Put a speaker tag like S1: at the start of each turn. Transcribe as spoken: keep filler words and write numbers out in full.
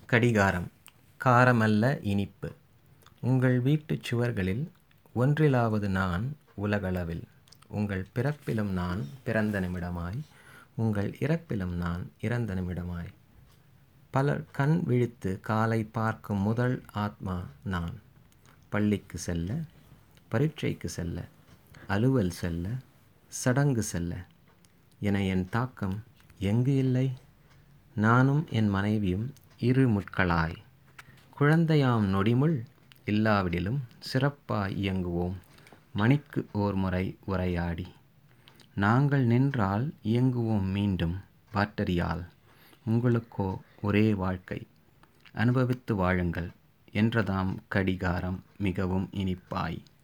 S1: கடிகாரம் காரமல்ல இனிப்பு. உங்கள் வீட்டுச் சுவர்களில் ஒன்றிலாவது நான் உலகளவில். உங்கள் பிறப்பிலும் நான் பிறந்த நிமிடமாய், உங்கள் இறப்பிலும் நான் இறந்த நிமிடமாய். பலர் கண் விழித்து காலை பார்க்கும் முதல் ஆத்மா நான். பள்ளிக்கு செல்ல, பரீட்சைக்கு செல்ல, அலுவல் செல்ல, சடங்கு செல்ல என என் தாக்கம் எங்கு இல்லை? நானும் என் மனைவியும் இரு முட்களாய். குழந்தையாம் நொடிமுள் இல்லாவிடிலும் சிறப்பாய் இயங்குவோம் மணிக்கு ஓர் முறை உரையாடி. நாங்கள் நின்றால் இயங்குவோம் மீண்டும் பாட்டரியால். உங்களுக்கோ ஒரே வாழ்க்கை, அனுபவித்து வாழுங்கள் என்றதாம் கடிகாரம் மிகவும் இனிப்பாய்.